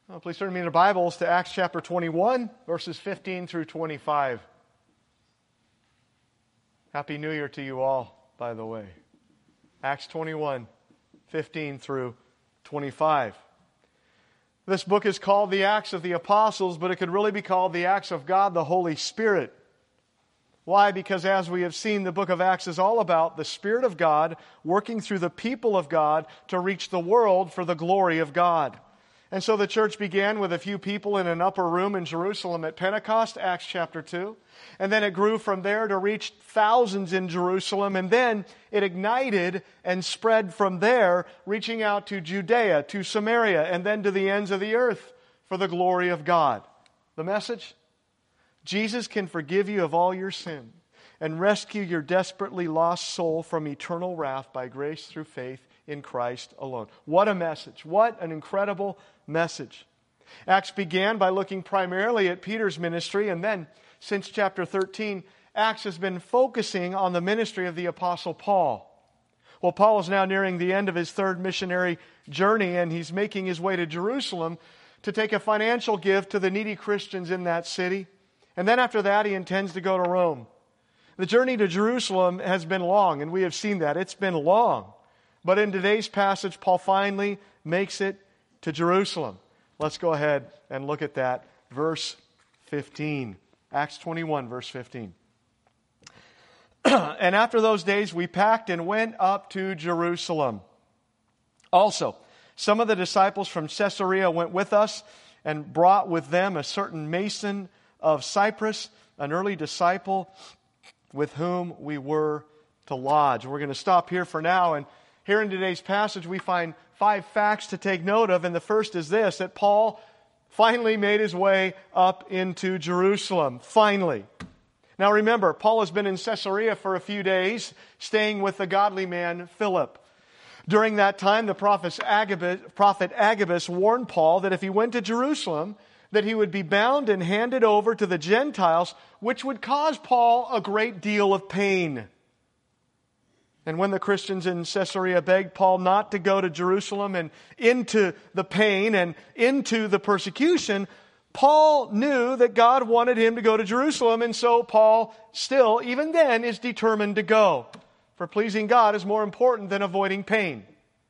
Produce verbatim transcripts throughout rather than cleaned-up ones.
Well, please turn me in your Bibles to Acts chapter twenty-one, verses fifteen through twenty-five. Happy New Year to you all, by the way. Acts twenty-one, fifteen through twenty-five. This book is called the Acts of the Apostles, but it could really be called the Acts of God, the Holy Spirit. Why? Because as we have seen, the book of Acts is all about the Spirit of God working through the people of God to reach the world for the glory of God. And so the church began with a few people in an upper room in Jerusalem at Pentecost, Acts chapter two. And then it grew from there to reach thousands in Jerusalem. And then it ignited and spread from there, reaching out to Judea, to Samaria, and then to the ends of the earth for the glory of God. The message? Jesus can forgive you of all your sin and rescue your desperately lost soul from eternal wrath by grace through faith in Christ alone. What a message. What an incredible message. Acts began by looking primarily at Peter's ministry, and then since chapter thirteen, Acts has been focusing on the ministry of the Apostle Paul. Well, Paul is now nearing the end of his third missionary journey, and he's making his way to Jerusalem to take a financial gift to the needy Christians in that city. And then after that, he intends to go to Rome. The journey to Jerusalem has been long, and we have seen that. It's been long. But in today's passage, Paul finally makes it to Jerusalem. Let's go ahead and look at that. Verse fifteen. Acts twenty-one, verse fifteen. And after those days, we packed and went up to Jerusalem. Also, some of the disciples from Caesarea went with us and brought with them a certain Mason of Cyprus, an early disciple with whom we were to lodge. We're going to stop here for now. And here in today's passage, we find five facts to take note of. And the first is this, that Paul finally made his way up into Jerusalem. Finally. Now remember, Paul has been in Caesarea for a few days, staying with the godly man Philip. During that time, the prophet Agabus, prophet Agabus warned Paul that if he went to Jerusalem, that he would be bound and handed over to the Gentiles, which would cause Paul a great deal of pain. And when the Christians in Caesarea begged Paul not to go to Jerusalem and into the pain and into the persecution, Paul knew that God wanted him to go to Jerusalem, and so Paul still, even then, is determined to go. For pleasing God is more important than avoiding pain.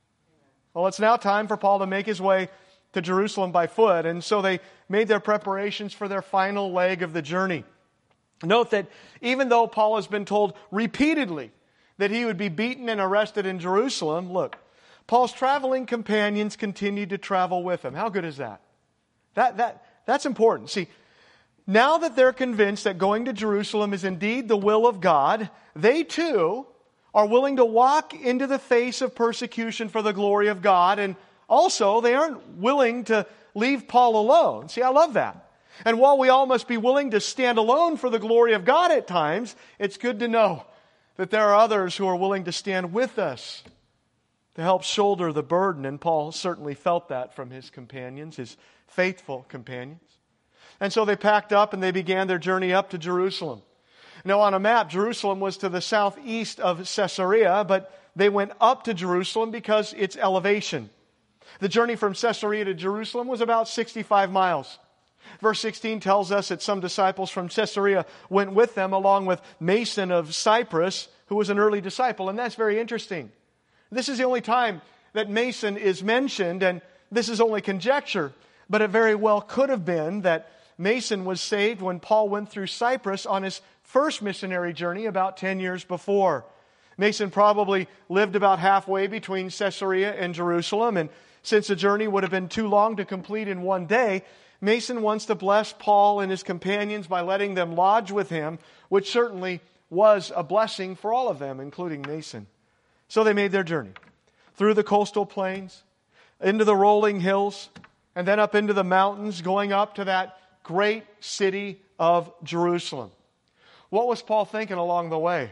Well, it's now time for Paul to make his way to Jerusalem by foot, and so they made their preparations for their final leg of the journey. Note that even though Paul has been told repeatedly that he would be beaten and arrested in Jerusalem, look, Paul's traveling companions continued to travel with him. How good is that? That, that, that's important. See, now that they're convinced that going to Jerusalem is indeed the will of God, they too are willing to walk into the face of persecution for the glory of God, and also they aren't willing to leave Paul alone. See, I love that. And while we all must be willing to stand alone for the glory of God at times, it's good to know that there are others who are willing to stand with us to help shoulder the burden. And Paul certainly felt that from his companions, his faithful companions. And so they packed up and they began their journey up to Jerusalem. Now on a map, Jerusalem was to the southeast of Caesarea, but they went up to Jerusalem because it's elevation. The journey from Caesarea to Jerusalem was about sixty-five miles. Verse sixteen tells us that some disciples from Caesarea went with them, along with Mason of Cyprus, who was an early disciple. And that's very interesting. This is the only time that Mason is mentioned, and this is only conjecture, but it very well could have been that Mason was saved when Paul went through Cyprus on his first missionary journey about ten years before. Mason probably lived about halfway between Caesarea and Jerusalem, and since the journey would have been too long to complete in one day, Mason wants to bless Paul and his companions by letting them lodge with him, which certainly was a blessing for all of them, including Mason. So they made their journey through the coastal plains, into the rolling hills, and then up into the mountains, going up to that great city of Jerusalem. What was Paul thinking along the way?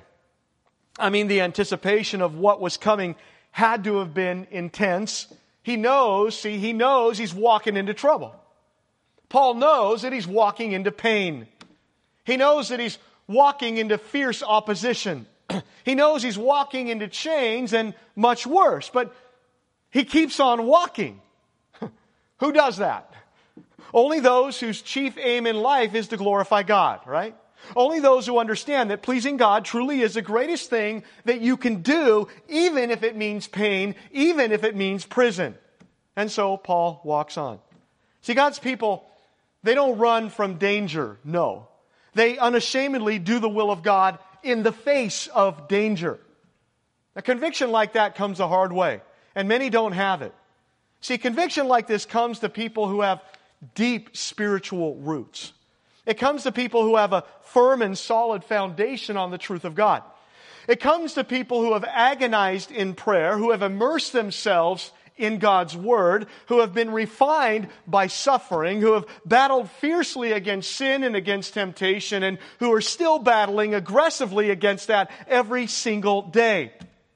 I mean, the anticipation of what was coming had to have been intense. He knows, see, he knows he's walking into trouble. Paul knows that he's walking into pain. He knows that he's walking into fierce opposition. He knows he's walking into chains and much worse, but he keeps on walking. Who does that? Only those whose chief aim in life is to glorify God, right? Only those who understand that pleasing God truly is the greatest thing that you can do, even if it means pain, even if it means prison. And so Paul walks on. See, God's people, they don't run from danger, no. They unashamedly do the will of God in the face of danger. A conviction like that comes the hard way, and many don't have it. See, conviction like this comes to people who have deep spiritual roots. It comes to people who have a firm and solid foundation on the truth of God. It comes to people who have agonized in prayer, who have immersed themselves in God's Word, who have been refined by suffering, who have battled fiercely against sin and against temptation, and who are still battling aggressively against that every single day.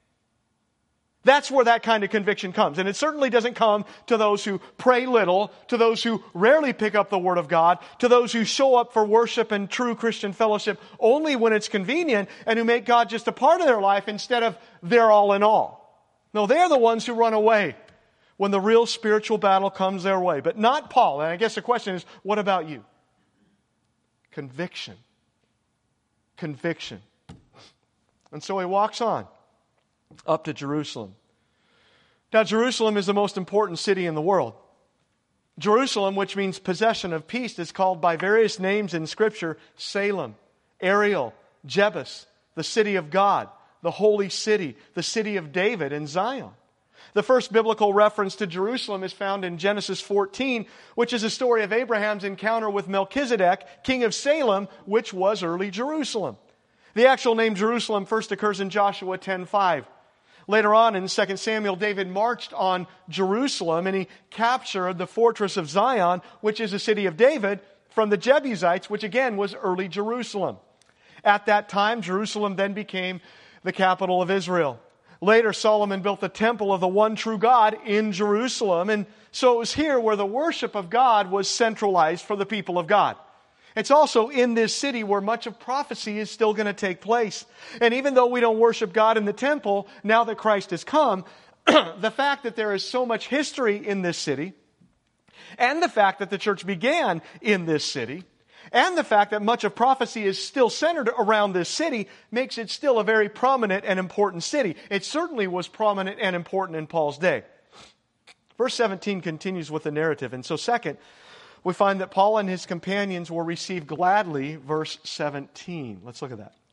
That's where that kind of conviction comes. And it certainly doesn't come to those who pray little, to those who rarely pick up the Word of God, to those who show up for worship and true Christian fellowship only when it's convenient, and who make God just a part of their life instead of their all in all. No, they're the ones who run away when the real spiritual battle comes their way. But not Paul. And I guess the question is, what about you? Conviction. Conviction. And so he walks on up to Jerusalem. Now, Jerusalem is the most important city in the world. Jerusalem, which means possession of peace, is called by various names in Scripture: Salem, Ariel, Jebus, the city of God, the holy city, the city of David, and Zion. The first biblical reference to Jerusalem is found in Genesis fourteen, which is a story of Abraham's encounter with Melchizedek, king of Salem, which was early Jerusalem. The actual name Jerusalem first occurs in Joshua ten five. Later on in Second Samuel, David marched on Jerusalem and he captured the fortress of Zion, which is a city of David, from the Jebusites, which again was early Jerusalem. At that time, Jerusalem then became the capital of Israel. Later, Solomon built the temple of the one true God in Jerusalem, and so it was here where the worship of God was centralized for the people of God. It's also in this city where much of prophecy is still going to take place. And even though we don't worship God in the temple, now that Christ has come, the fact that there is so much history in this city, and the fact that the church began in this city, and the fact that much of prophecy is still centered around this city, makes it still a very prominent and important city. It certainly was prominent and important in Paul's day. Verse seventeen continues with the narrative. And so second, we find that Paul and his companions were received gladly, verse seventeen. Let's look at that.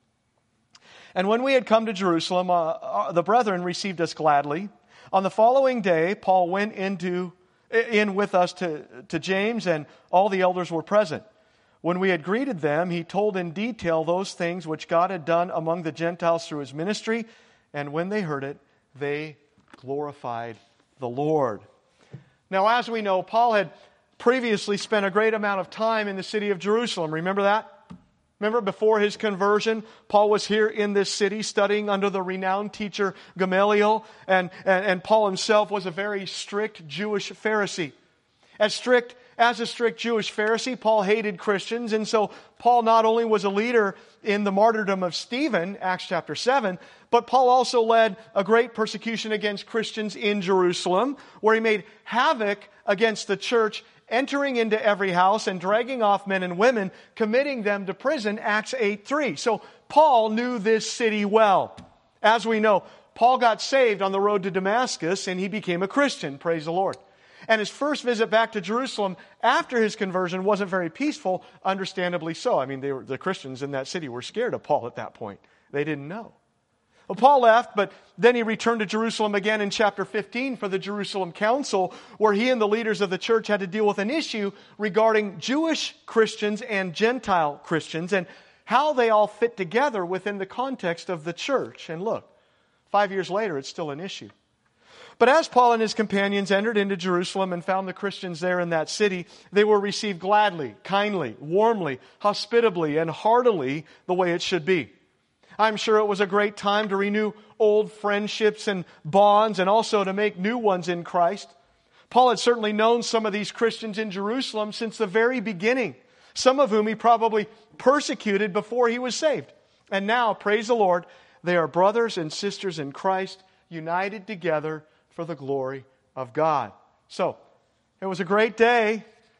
And when we had come to Jerusalem, uh, uh, the brethren received us gladly. On the following day, Paul went into in with us to, to James, and all the elders were present. When we had greeted them, he told in detail those things which God had done among the Gentiles through his ministry, and when they heard it, they glorified the Lord. Now, as we know, Paul had previously spent a great amount of time in the city of Jerusalem. Remember that? Remember before his conversion, Paul was here in this city studying under the renowned teacher Gamaliel, and, and, and Paul himself was a very strict Jewish Pharisee. As strict as a strict Jewish Pharisee, Paul hated Christians, and so Paul not only was a leader in the martyrdom of Stephen, Acts chapter seven, but Paul also led a great persecution against Christians in Jerusalem, where he made havoc against the church, entering into every house and dragging off men and women, committing them to prison, Acts eight three. So Paul knew this city well. As we know, Paul got saved on the road to Damascus and he became a Christian, praise the Lord. And his first visit back to Jerusalem after his conversion wasn't very peaceful, understandably so. I mean, they were, the Christians in that city were scared of Paul at that point. They didn't know. Well, Paul left, but then he returned to Jerusalem again in chapter fifteen for the Jerusalem Council, where he and the leaders of the church had to deal with an issue regarding Jewish Christians and Gentile Christians and how they all fit together within the context of the church. And look, five years later, it's still an issue. But as Paul and his companions entered into Jerusalem and found the Christians there in that city, they were received gladly, kindly, warmly, hospitably, and heartily the way it should be. I'm sure it was a great time to renew old friendships and bonds and also to make new ones in Christ. Paul had certainly known some of these Christians in Jerusalem since the very beginning, some of whom he probably persecuted before he was saved. And now, praise the Lord, they are brothers and sisters in Christ, united together for the glory of God. So, it was a great day.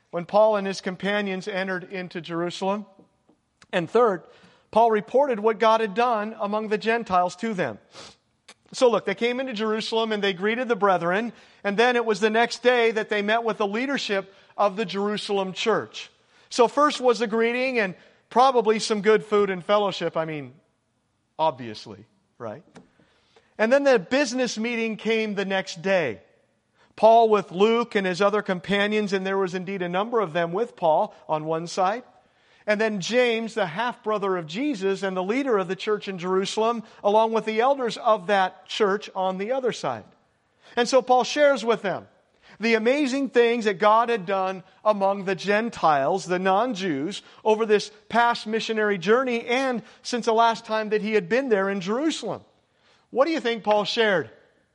when Paul and his companions entered into Jerusalem. And third, Paul reported what God had done among the Gentiles to them. So look, they came into Jerusalem and they greeted the brethren, and then it was the next day that they met with the leadership of the Jerusalem church. So first was the greeting and probably some good food and fellowship. I mean, obviously, right? And then the business meeting came the next day. Paul with Luke and his other companions, and there was indeed a number of them with Paul on one side. And then James, the half-brother of Jesus and the leader of the church in Jerusalem, along with the elders of that church on the other side. And so Paul shares with them the amazing things that God had done among the Gentiles, the non-Jews, over this past missionary journey and since the last time that he had been there in Jerusalem. What do you think Paul shared?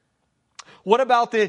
What about the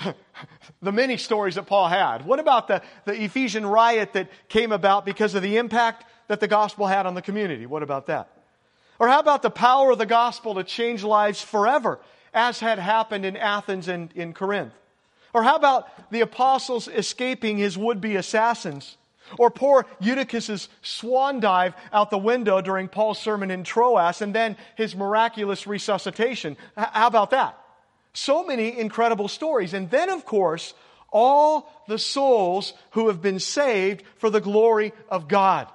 the many stories that Paul had? What about the, the Ephesian riot that came about because of the impact that the gospel had on the community? What about that? Or how about the power of the gospel to change lives forever, as had happened in Athens and in Corinth? Or how about the apostles escaping his would-be assassins? Or poor Eutychus' swan dive out the window during Paul's sermon in Troas, and then his miraculous resuscitation? H- how about that? So many incredible stories. And then, of course, all the souls who have been saved for the glory of God.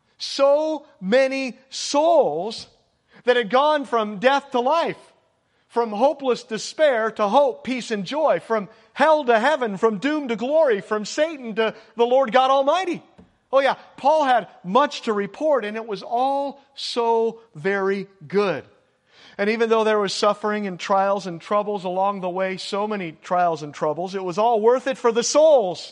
So many souls that had gone from death to life, from hopeless despair to hope, peace, and joy, from hell to heaven, from doom to glory, from Satan to the Lord God Almighty. Oh yeah, Paul had much to report, and it was all so very good. And even though there was suffering and trials and troubles along the way, so many trials and troubles, it was all worth it for the souls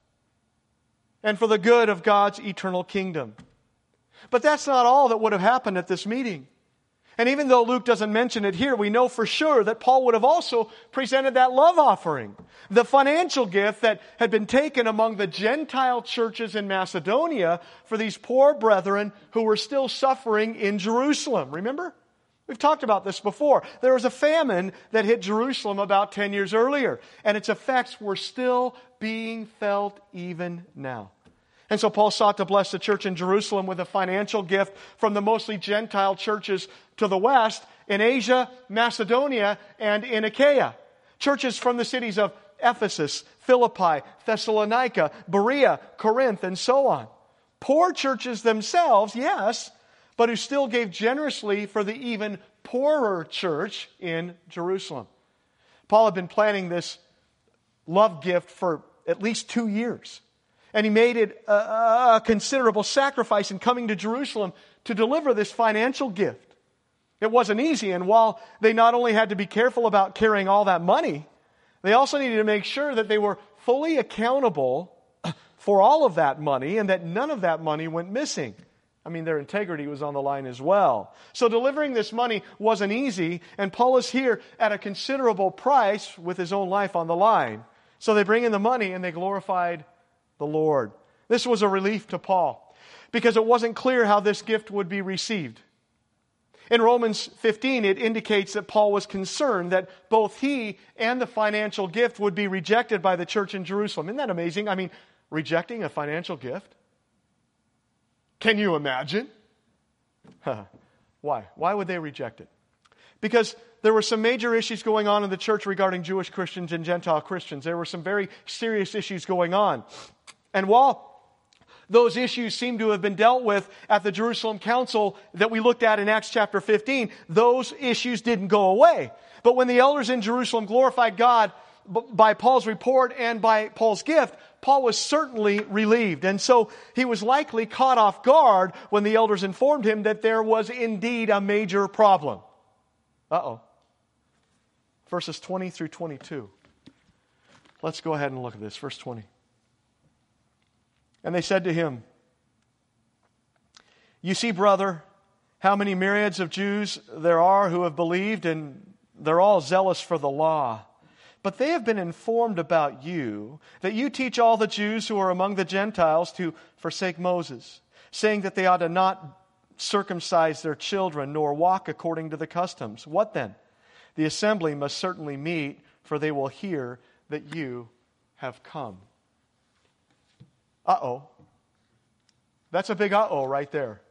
and for the good of God's eternal kingdom. But that's not all that would have happened at this meeting. And even though Luke doesn't mention it here, we know for sure that Paul would have also presented that love offering, the financial gift that had been taken among the Gentile churches in Macedonia for these poor brethren who were still suffering in Jerusalem. Remember? We've talked about this before. There was a famine that hit Jerusalem about ten years earlier, and its effects were still being felt even now. And so Paul sought to bless the church in Jerusalem with a financial gift from the mostly Gentile churches to the west, in Asia, Macedonia, and in Achaia. Churches from the cities of Ephesus, Philippi, Thessalonica, Berea, Corinth, and so on. Poor churches themselves, yes, but who still gave generously for the even poorer church in Jerusalem. Paul had been planning this love gift for at least two years. And he made it a, a considerable sacrifice in coming to Jerusalem to deliver this financial gift. It wasn't easy, and while they not only had to be careful about carrying all that money, they also needed to make sure that they were fully accountable for all of that money and that none of that money went missing. I mean, their integrity was on the line as well. So delivering this money wasn't easy, and Paul is here at a considerable price with his own life on the line. So they bring in the money and they glorified the Lord. This was a relief to Paul because it wasn't clear how this gift would be received. In Romans fifteen, it indicates that Paul was concerned that both he and the financial gift would be rejected by the church in Jerusalem. Isn't that amazing? I mean, rejecting a financial gift? Can you imagine? Why? Why would they reject it? Because there were some major issues going on in the church regarding Jewish Christians and Gentile Christians. There were some very serious issues going on. And while those issues seem to have been dealt with at the Jerusalem Council that we looked at in Acts chapter fifteen, those issues didn't go away. But when the elders in Jerusalem glorified God by Paul's report and by Paul's gift, Paul was certainly relieved. And so he was likely caught off guard when the elders informed him that there was indeed a major problem. Uh-oh. Verses twenty through twenty-two. Let's go ahead and look at this. Verse twenty. And they said to him, "You see, brother, how many myriads of Jews there are who have believed, and they're all zealous for the law. But they have been informed about you, that you teach all the Jews who are among the Gentiles to forsake Moses, saying that they ought to not circumcise their children, nor walk according to the customs. What then? The assembly must certainly meet, for they will hear that you have come." Uh-oh. That's a big uh-oh right there.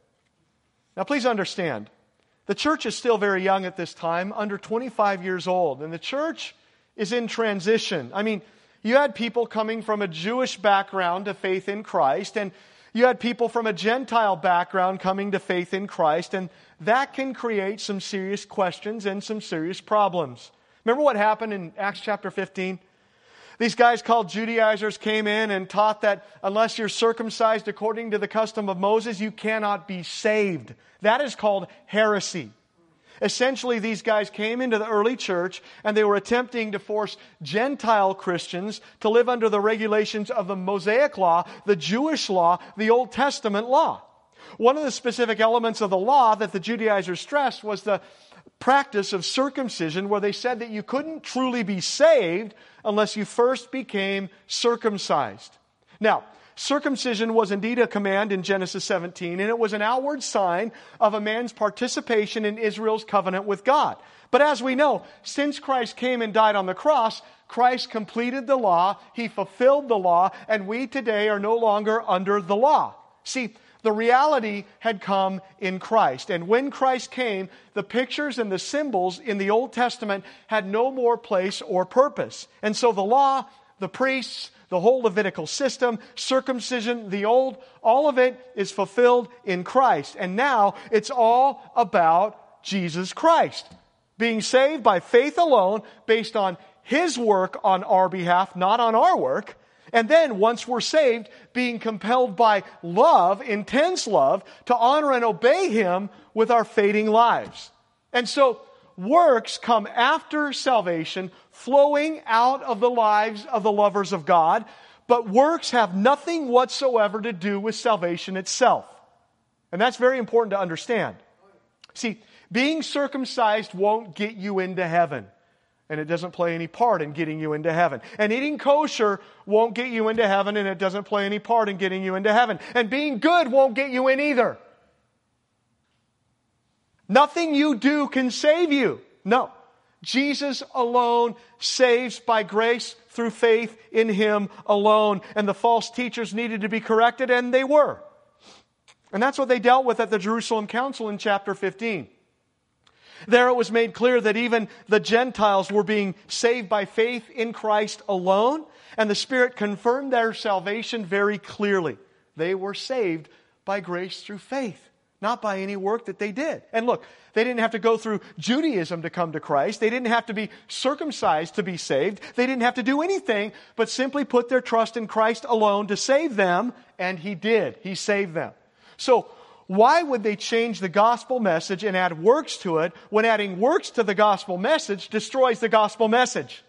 Now please understand, the church is still very young at this time, under twenty-five years old, and the church is in transition. I mean, you had people coming from a Jewish background to faith in Christ, and you had people from a Gentile background coming to faith in Christ, and that can create some serious questions and some serious problems. Remember what happened in Acts chapter fifteen? These guys called Judaizers came in and taught that unless you're circumcised according to the custom of Moses, you cannot be saved. That is called heresy. Essentially, these guys came into the early church and they were attempting to force Gentile Christians to live under the regulations of the Mosaic law, the Jewish law, the Old Testament law. One of the specific elements of the law that the Judaizers stressed was the practice of circumcision, where they said that you couldn't truly be saved unless you first became circumcised. Now, circumcision was indeed a command in Genesis seventeen, and it was an outward sign of a man's participation in Israel's covenant with God. But as we know, since Christ came and died on the cross, Christ completed the law, He fulfilled the law, and we today are no longer under the law. See, the reality had come in Christ. And when Christ came, the pictures and the symbols in the Old Testament had no more place or purpose. And so the law, the priests, the whole Levitical system, circumcision, the old, all of it is fulfilled in Christ. And now it's all about Jesus Christ. Being saved by faith alone, based on His work on our behalf, not on our work. And then, once we're saved, being compelled by love, intense love, to honor and obey Him with our fading lives. And so, works come after salvation, flowing out of the lives of the lovers of God, but works have nothing whatsoever to do with salvation itself. And that's very important to understand. See, being circumcised won't get you into heaven. And it doesn't play any part in getting you into heaven. And eating kosher won't get you into heaven, and it doesn't play any part in getting you into heaven. And being good won't get you in either. Nothing you do can save you. No. Jesus alone saves by grace through faith in Him alone. And the false teachers needed to be corrected, and they were. And that's what they dealt with at the Jerusalem Council in chapter fifteen. There it was made clear that even the Gentiles were being saved by faith in Christ alone, and the Spirit confirmed their salvation very clearly. They were saved by grace through faith, not by any work that they did. And look, they didn't have to go through Judaism to come to Christ. They didn't have to be circumcised to be saved. They didn't have to do anything but simply put their trust in Christ alone to save them, and He did. He saved them. So, why would they change the gospel message and add works to it when adding works to the gospel message destroys the gospel message?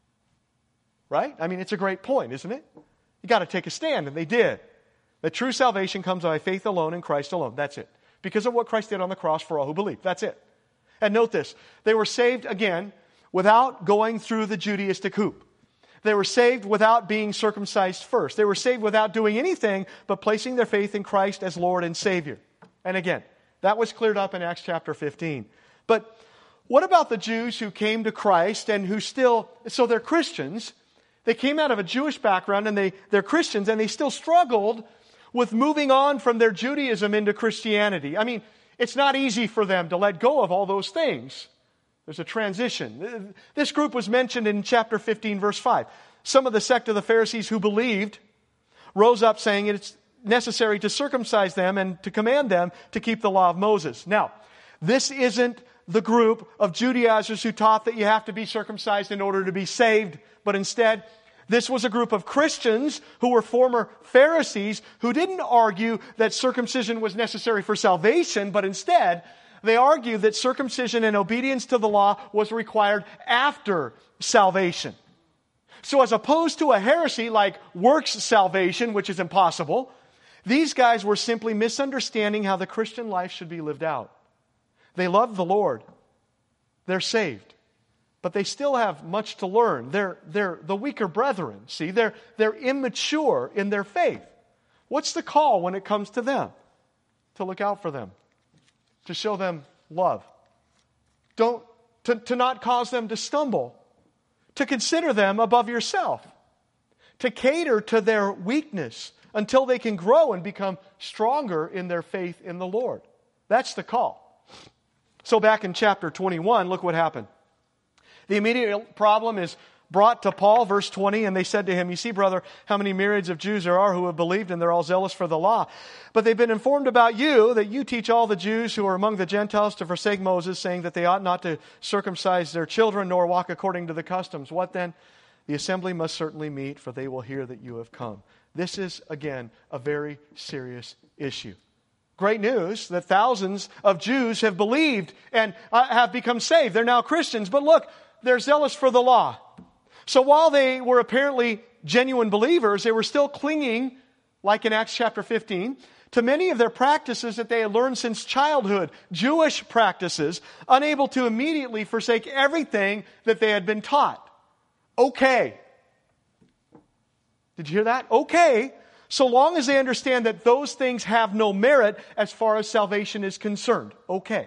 Right? I mean, it's a great point, isn't it? You got to take a stand, and they did. The true salvation comes by faith alone in Christ alone. That's it. Because of what Christ did on the cross for all who believe. That's it. And note this. They were saved, again, without going through the Judaistic hoop. They were saved without being circumcised first. They were saved without doing anything but placing their faith in Christ as Lord and Savior. And again, that was cleared up in Acts chapter fifteen. But what about the Jews who came to Christ and who still, so they're Christians, they came out of a Jewish background and they, they're Christians and they still struggled with moving on from their Judaism into Christianity. I mean, it's not easy for them to let go of all those things. There's a transition. This group was mentioned in chapter fifteen, verse five. Some of the sect of the Pharisees who believed rose up saying it's necessary to circumcise them and to command them to keep the law of Moses. Now, this isn't the group of Judaizers who taught that you have to be circumcised in order to be saved, but instead, this was a group of Christians who were former Pharisees who didn't argue that circumcision was necessary for salvation, but instead, they argued that circumcision and obedience to the law was required after salvation. So as opposed to a heresy like works salvation, which is impossible, these guys were simply misunderstanding how the Christian life should be lived out. They love the Lord. They're saved. But they still have much to learn. They're, they're the weaker brethren, see? They're, they're immature in their faith. What's the call when it comes to them? To look out for them. To show them love. Don't, to, to not cause them to stumble. To consider them above yourself. to cater to their weakness until they can grow and become stronger in their faith in the Lord. That's the call. So back in chapter twenty-one, look what happened. The immediate problem is brought to Paul, verse twenty, and they said to him, "You see, brother, how many myriads of Jews there are who have believed, and they're all zealous for the law. But they've been informed about you, that you teach all the Jews who are among the Gentiles to forsake Moses, saying that they ought not to circumcise their children, nor walk according to the customs. What then? The assembly must certainly meet, for they will hear that you have come." This is, again, a very serious issue. Great news that thousands of Jews have believed and have become saved. They're now Christians. But look, they're zealous for the law. So while they were apparently genuine believers, they were still clinging, like in Acts chapter fifteen, to many of their practices that they had learned since childhood, Jewish practices, unable to immediately forsake everything that they had been taught. Okay. Did you hear that? Okay. So long as they understand that those things have no merit as far as salvation is concerned. Okay.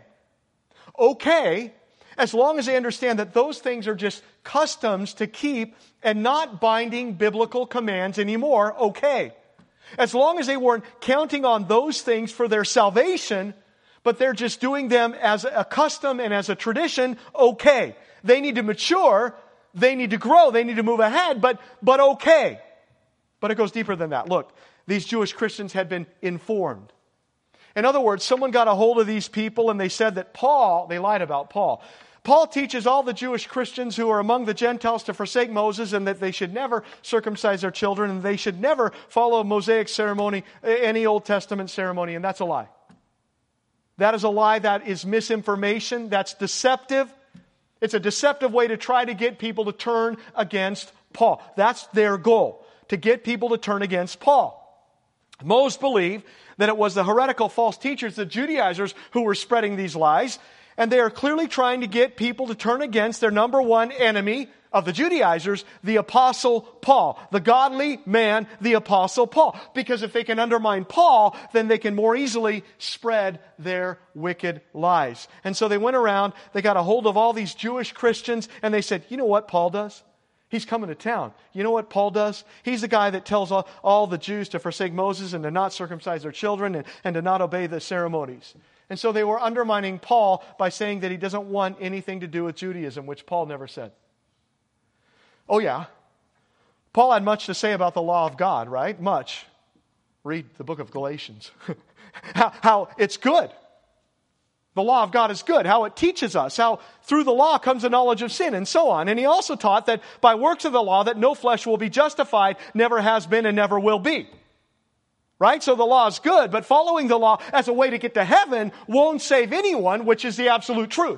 Okay. As long as they understand that those things are just customs to keep and not binding biblical commands anymore, okay. As long as they weren't counting on those things for their salvation, but they're just doing them as a custom and as a tradition, okay. They need to mature, they need to grow, they need to move ahead, but, but okay. But it goes deeper than that. Look, these Jewish Christians had been informed. In other words, someone got a hold of these people and they said that Paul, they lied about Paul. Paul teaches all the Jewish Christians who are among the Gentiles to forsake Moses, and that they should never circumcise their children, and they should never follow a Mosaic ceremony, any Old Testament ceremony, and that's a lie. That is a lie. That is misinformation. That's deceptive. It's a deceptive way to try to get people to turn against Paul. That's their goal, to get people to turn against Paul. Most believe that it was the heretical false teachers, the Judaizers, who were spreading these lies. And they are clearly trying to get people to turn against their number one enemy of the Judaizers, the Apostle Paul. The godly man, the Apostle Paul. Because if they can undermine Paul, then they can more easily spread their wicked lies. And so they went around, they got a hold of all these Jewish Christians, and they said, "You know what Paul does? He's coming to town. You know what Paul does? He's the guy that tells all, all the Jews to forsake Moses and to not circumcise their children and, and to not obey the ceremonies." And so they were undermining Paul by saying that he doesn't want anything to do with Judaism, which Paul never said. Oh yeah. Paul had much to say about the law of God, right? Much. Read the book of Galatians. how, how it's good. The law of God is good. How it teaches us. How through the law comes the knowledge of sin and so on. And he also taught that by works of the law that no flesh will be justified, never has been and never will be. Right? So the law is good, but following the law as a way to get to heaven won't save anyone, which is the absolute truth.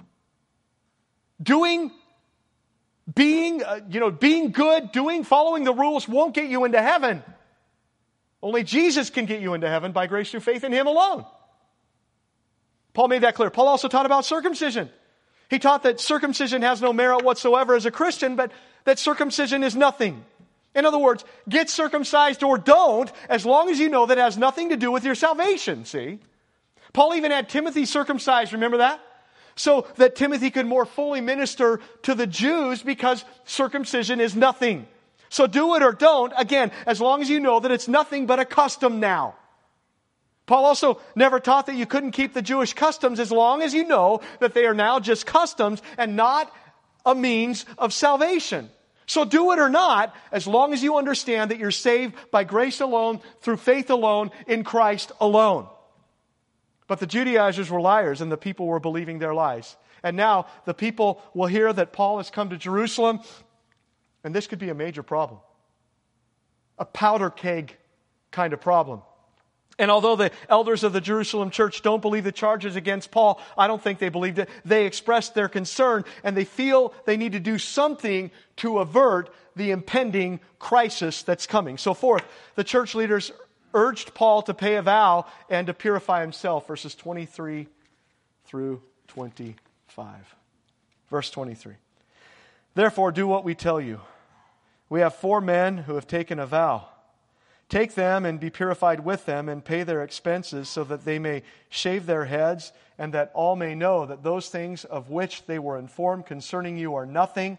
Doing, being, uh, you know, being good, doing, following the rules won't get you into heaven. Only Jesus can get you into heaven by grace through faith in Him alone. Paul made that clear. Paul also taught about circumcision. He taught that circumcision has no merit whatsoever as a Christian, but that circumcision is nothing. In other words, get circumcised or don't, as long as you know that it has nothing to do with your salvation, see? Paul even had Timothy circumcised, remember that? So that Timothy could more fully minister to the Jews, because circumcision is nothing. So do it or don't, again, as long as you know that it's nothing but a custom now. Paul also never taught that you couldn't keep the Jewish customs as long as you know that they are now just customs and not a means of salvation. So do it or not, as long as you understand that you're saved by grace alone, through faith alone, in Christ alone. But the Judaizers were liars, and the people were believing their lies. And now the people will hear that Paul has come to Jerusalem, and this could be a major problem. A powder keg kind of problem. And although the elders of the Jerusalem church don't believe the charges against Paul, I don't think they believed it. They expressed their concern, and they feel they need to do something to avert the impending crisis that's coming. So fourth, the church leaders urged Paul to pay a vow and to purify himself. Verses twenty-three through twenty-five. Verse twenty-three. Therefore, do what we tell you. We have four men who have taken a vow. Take them and be purified with them and pay their expenses, so that they may shave their heads, and that all may know that those things of which they were informed concerning you are nothing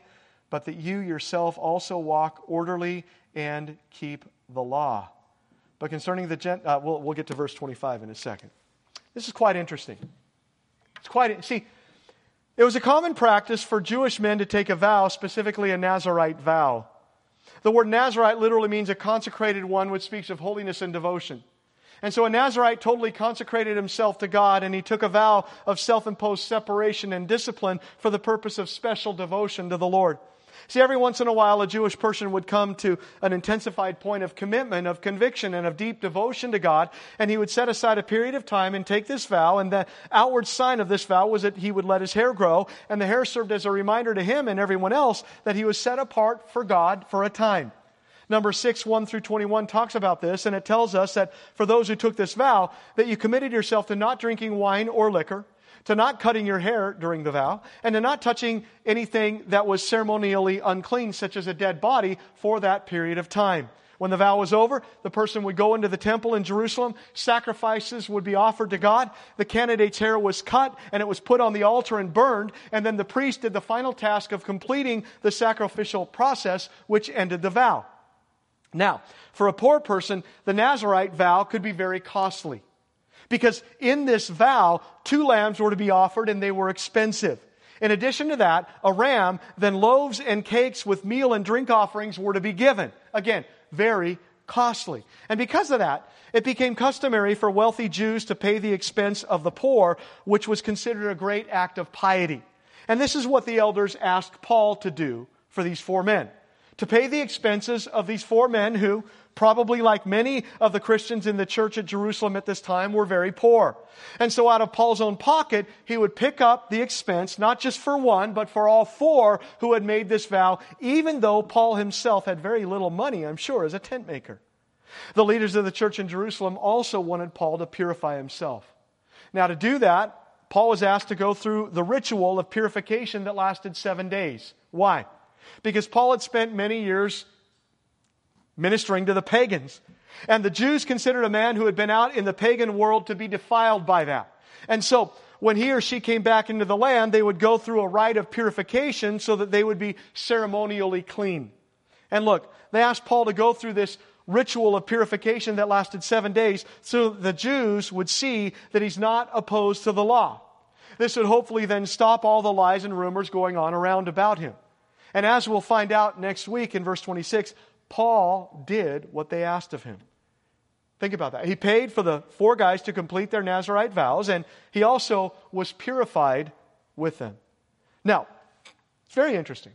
but that you yourself also walk orderly and keep the law. But concerning the gent, uh, we'll, we'll get to verse twenty-five in a second. This is quite interesting. It's quite, see, it was a common practice for Jewish men to take a vow, specifically a Nazirite vow. The word Nazirite literally means a consecrated one, which speaks of holiness and devotion. And so a Nazirite totally consecrated himself to God, and he took a vow of self-imposed separation and discipline for the purpose of special devotion to the Lord. See, every once in a while, a Jewish person would come to an intensified point of commitment, of conviction, and of deep devotion to God, and he would set aside a period of time and take this vow, and the outward sign of this vow was that he would let his hair grow, and the hair served as a reminder to him and everyone else that he was set apart for God for a time. Numbers six, one through twenty-one talks about this, and it tells us that for those who took this vow, that you committed yourself to not drinking wine or liquor, to not cutting your hair during the vow, and to not touching anything that was ceremonially unclean, such as a dead body, for that period of time. When the vow was over, the person would go into the temple in Jerusalem, sacrifices would be offered to God, the candidate's hair was cut, and it was put on the altar and burned, and then the priest did the final task of completing the sacrificial process, which ended the vow. Now, for a poor person, the Nazirite vow could be very costly. Because in this vow, two lambs were to be offered, and they were expensive. In addition to that, a ram, then loaves and cakes with meal and drink offerings were to be given. Again, very costly. And because of that, it became customary for wealthy Jews to pay the expense of the poor, which was considered a great act of piety. And this is what the elders asked Paul to do for these four men. To pay the expenses of these four men who, probably like many of the Christians in the church at Jerusalem at this time, were very poor. And so out of Paul's own pocket, he would pick up the expense, not just for one, but for all four who had made this vow, even though Paul himself had very little money, I'm sure, as a tent maker. The leaders of the church in Jerusalem also wanted Paul to purify himself. Now, to do that, Paul was asked to go through the ritual of purification that lasted seven days. Why? Because Paul had spent many years ministering to the pagans. And the Jews considered a man who had been out in the pagan world to be defiled by that. And so, when he or she came back into the land, they would go through a rite of purification so that they would be ceremonially clean. And look, they asked Paul to go through this ritual of purification that lasted seven days so the Jews would see that he's not opposed to the law. This would hopefully then stop all the lies and rumors going on around about him. And as we'll find out next week in verse twenty-six, Paul did what they asked of him. Think about that. He paid for the four guys to complete their Nazirite vows, and he also was purified with them. Now, it's very interesting.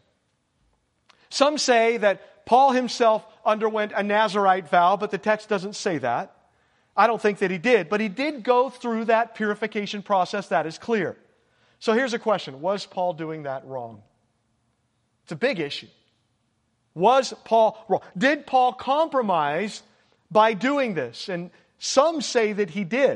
Some say that Paul himself underwent a Nazirite vow, but the text doesn't say that. I don't think that he did, but he did go through that purification process. That is clear. So here's a question. Was Paul doing that wrong? It's a big issue. Was Paul wrong? Did Paul compromise by doing this? And some say that he did.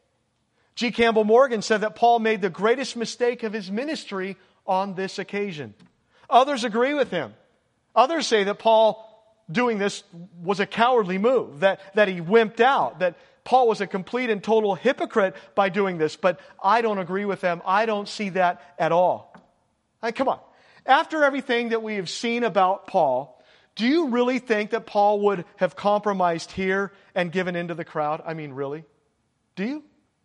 G. Campbell Morgan said that Paul made the greatest mistake of his ministry on this occasion. Others agree with him. Others say that Paul doing this was a cowardly move, that, that he wimped out, that Paul was a complete and total hypocrite by doing this. But I don't agree with them. I don't see that at all. I mean, come on. After everything that we have seen about Paul, do you really think that Paul would have compromised here and given in to the crowd? I mean, really? Do you?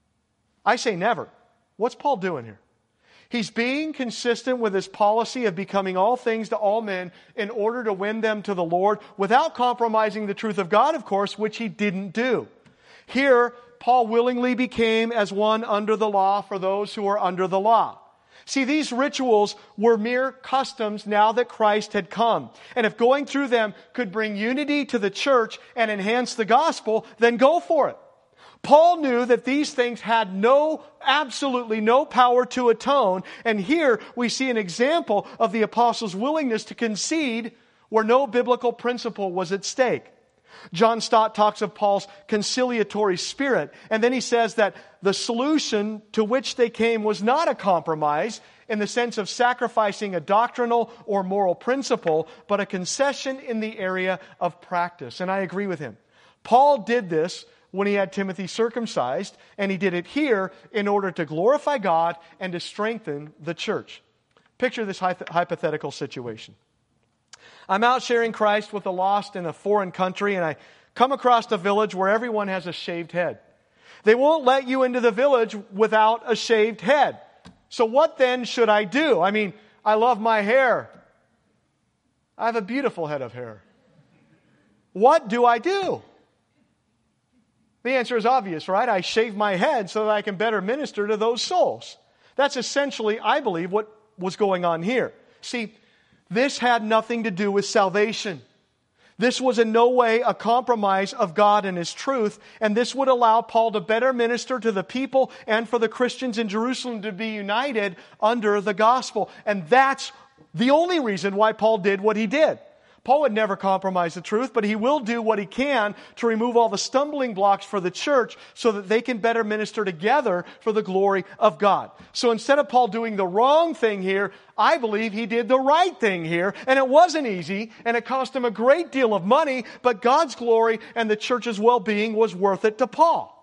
I say never. What's Paul doing here? He's being consistent with his policy of becoming all things to all men in order to win them to the Lord without compromising the truth of God, of course, which he didn't do. Here, Paul willingly became as one under the law for those who are under the law. See, these rituals were mere customs now that Christ had come. And if going through them could bring unity to the church and enhance the gospel, then go for it. Paul knew that these things had no, absolutely no power to atone. And here we see an example of the apostles' willingness to concede where no biblical principle was at stake. John Stott talks of Paul's conciliatory spirit, and then he says that the solution to which they came was not a compromise in the sense of sacrificing a doctrinal or moral principle, but a concession in the area of practice. And I agree with him. Paul did this when he had Timothy circumcised, and he did it here in order to glorify God and to strengthen the church. Picture this hypothetical situation. I'm out sharing Christ with the lost in a foreign country, and I come across a village where everyone has a shaved head. They won't let you into the village without a shaved head. So what then should I do? I mean, I love my hair. I have a beautiful head of hair. What do I do? The answer is obvious, right? I shave my head so that I can better minister to those souls. That's essentially, I believe, what was going on here. See, this had nothing to do with salvation. This was in no way a compromise of God and His truth, and this would allow Paul to better minister to the people and for the Christians in Jerusalem to be united under the gospel. And that's the only reason why Paul did what he did. Paul would never compromise the truth, but he will do what he can to remove all the stumbling blocks for the church so that they can better minister together for the glory of God. So instead of Paul doing the wrong thing here, I believe he did the right thing here, and it wasn't easy, and it cost him a great deal of money, but God's glory and the church's well-being was worth it to Paul.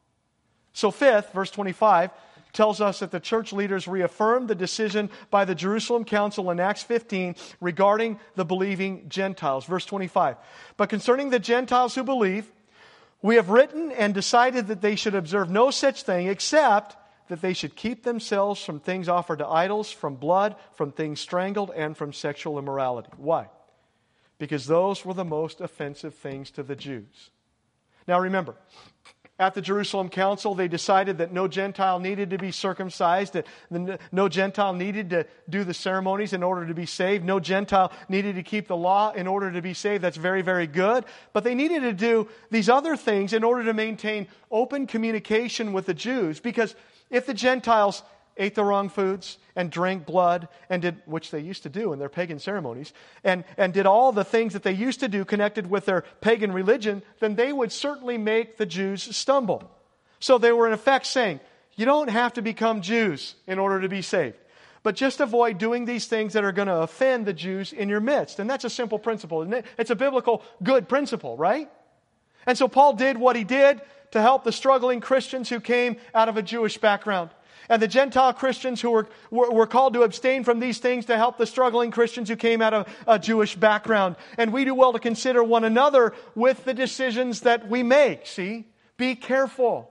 So fifth, verse twenty-five, tells us that the church leaders reaffirmed the decision by the Jerusalem Council in Acts fifteen regarding the believing Gentiles. Verse twenty-five, but concerning the Gentiles who believe, we have written and decided that they should observe no such thing except that they should keep themselves from things offered to idols, from blood, from things strangled, and from sexual immorality. Why? Because those were the most offensive things to the Jews. Now remember, at the Jerusalem Council, they decided that no Gentile needed to be circumcised, that no Gentile needed to do the ceremonies in order to be saved. No Gentile needed to keep the law in order to be saved. That's very, very good. But they needed to do these other things in order to maintain open communication with the Jews. Because if the Gentiles ate the wrong foods and drank blood, and did, which they used to do in their pagan ceremonies, and, and did all the things that they used to do connected with their pagan religion, then they would certainly make the Jews stumble. So they were in effect saying, you don't have to become Jews in order to be saved, but just avoid doing these things that are going to offend the Jews in your midst. And that's a simple principle, isn't it? It's a biblical good principle, right? And so Paul did what he did to help the struggling Christians who came out of a Jewish background. And the Gentile Christians who were, were, were called to abstain from these things to help the struggling Christians who came out of a Jewish background. And we do well to consider one another with the decisions that we make. See? Be careful.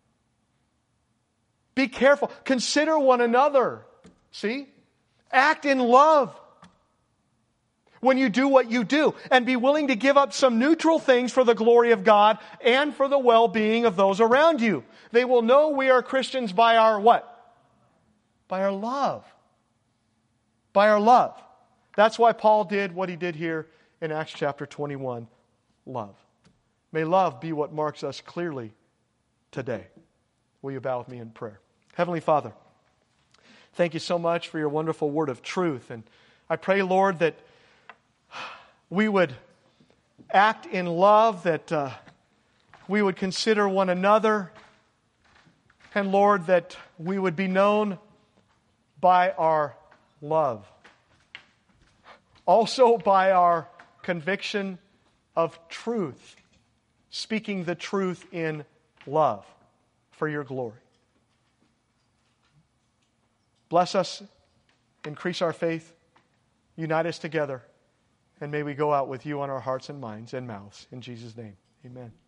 Be careful. Consider one another. See? Act in love when you do what you do. And be willing to give up some neutral things for the glory of God and for the well-being of those around you. They will know we are Christians by our what? By our love. By our love. That's why Paul did what he did here in Acts chapter twenty-one. Love. May love be what marks us clearly today. Will you bow with me in prayer? Heavenly Father, thank you so much for your wonderful word of truth. And I pray, Lord, that we would act in love, that uh, we would consider one another, and Lord, that we would be known by our love. Also by our conviction of truth, speaking the truth in love for your glory. Bless us, increase our faith, unite us together, and may we go out with you on our hearts and minds and mouths. In Jesus' name, amen.